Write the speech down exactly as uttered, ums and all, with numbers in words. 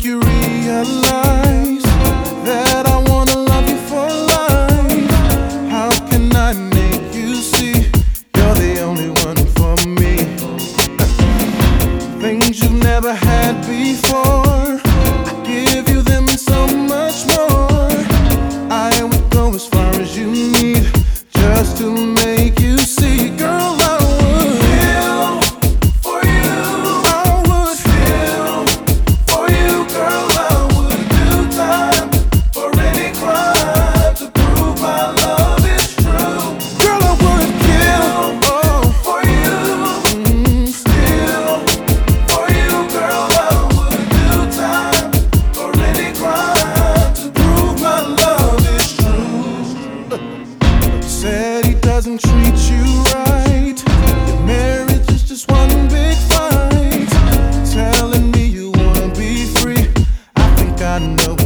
make you realize that I wanna love you for life. How can I make you see you're the only one for me? Things you've never had before, I give you them and so much more. I would go as far as you need just to make you see, girl. I would kill for you. I would kill for you, girl. I would do time for any crime to prove my love is true. Girl, I would kill oh, for you. Mm, still for you, girl. I would do time for any crime to prove my love is true. Said he doesn't treat you right. Your marriage is just one big fight. Telling me you wanna be free, I think I know